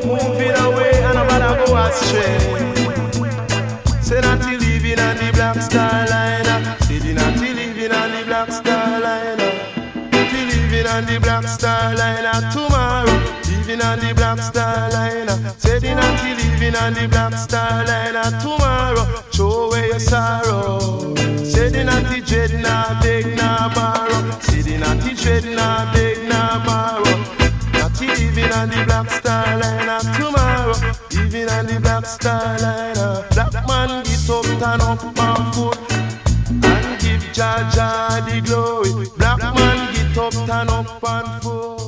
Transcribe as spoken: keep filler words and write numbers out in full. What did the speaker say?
moving away and nobody go astray. Say that he living on the Black Star Liner. Say that he living on the Black Star Liner. He living on the Black Star Liner tomorrow. Living on the Black Star Liner. Say that he living on the Black Star Liner tomorrow. Show away your sorrow. Say that he dread nah beg nah borrow. Say that he dread nah beg nah borrow. That he living on the Black Star Liner tomorrow. Living on the Black Star Liner. Black man get up, turn up on foot and give Jah Jah the glory. Black man get up, turn up on foot.